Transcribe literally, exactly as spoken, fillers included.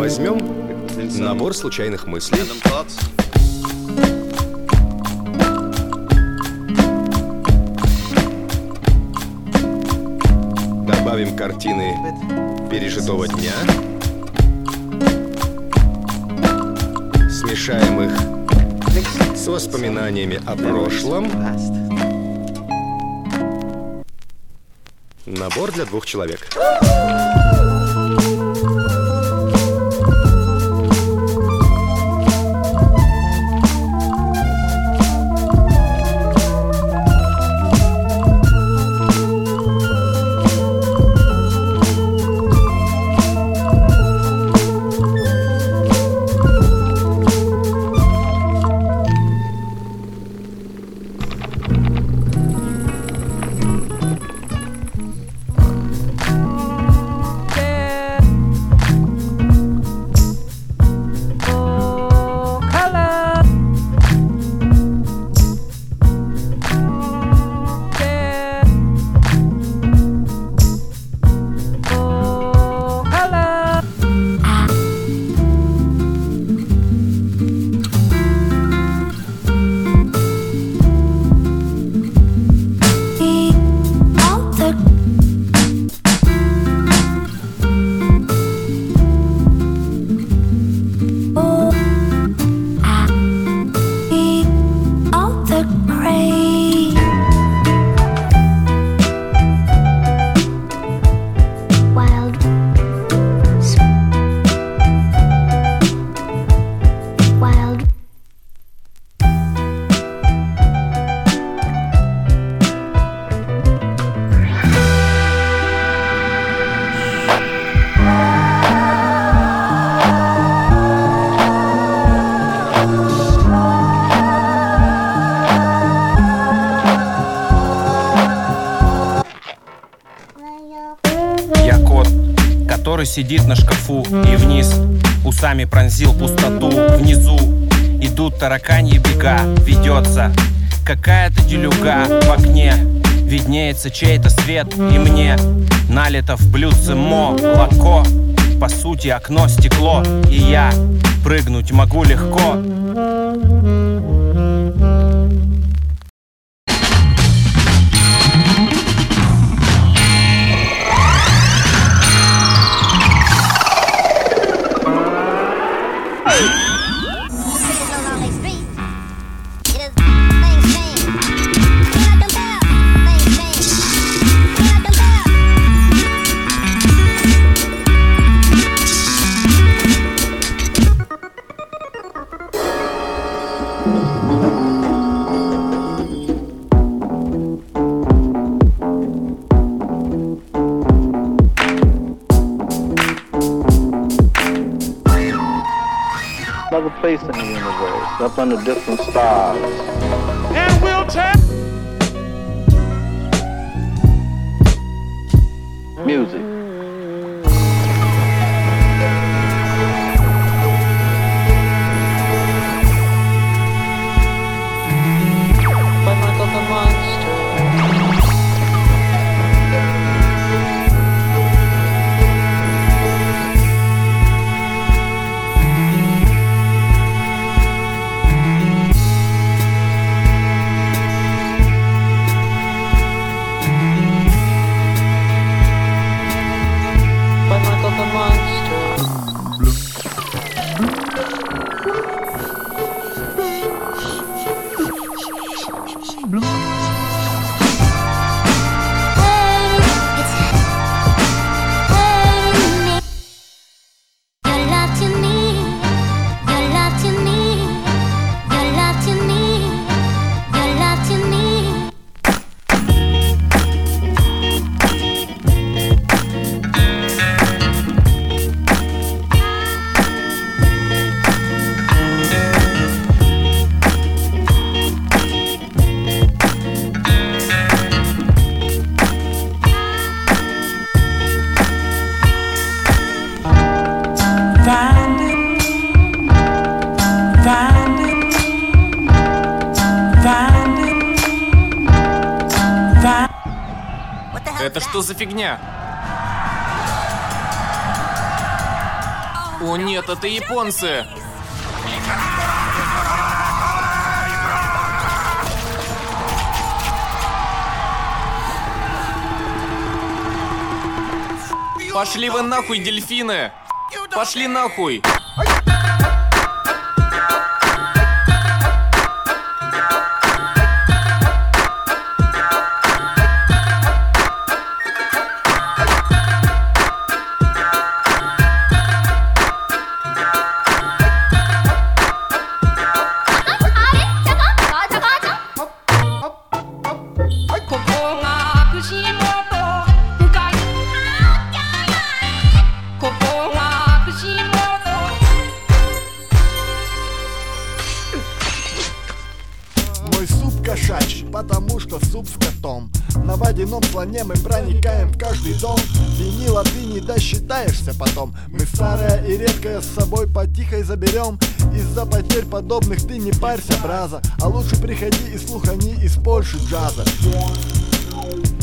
Возьмем набор случайных мыслей. Добавим картины пережитого дня. Смешаем их с воспоминаниями о прошлом. Набор для двух человек. Который сидит на шкафу и вниз усами пронзил пустоту. Внизу идут тараканьи бега. Ведется какая-то делюга. В окне виднеется чей-то свет, и мне налито в блюдце молоко. По сути окно стекло, и я прыгнуть могу легко. Another place in the universe, up under different stars. And we'll take music. By Michael the Monster. Это что за фигня? О нет, это японцы! Пошли вы нахуй, дельфины! Пошли нахуй! Мой суп кошачий, потому что суп с котом. На водяном слоне мы проникаем в каждый дом. Винила ты не досчитаешься потом. Мы старое и редкое с собой потихой заберем. Из-за потерь подобных ты не парься, браза. А лучше приходи и слухани из Польши джаза.